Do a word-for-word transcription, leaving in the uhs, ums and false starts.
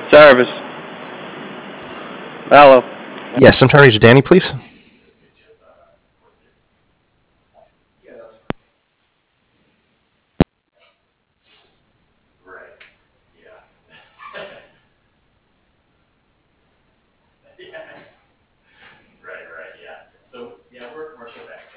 Service. Hello. Yes, I'm trying to reach Danny, please.